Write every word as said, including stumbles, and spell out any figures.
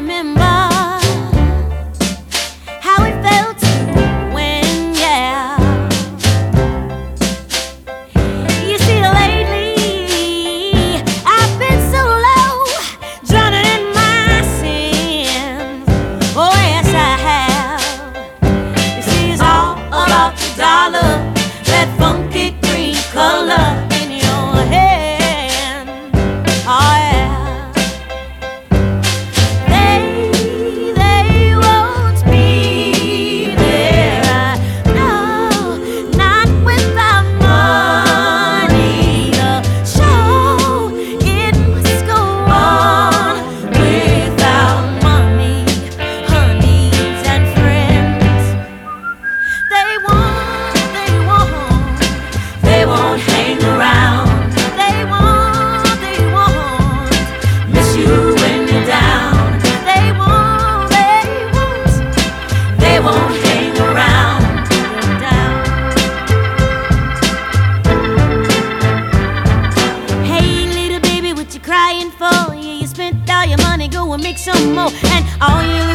remember how it felt when, yeah. You see, lately I've been so low, drowning in my sins. Oh yes, I have. You see, it's all about the dollar, that funky green color in your hand. Oh yeah. Crying for you, you spent all your money, go and make some more, and all you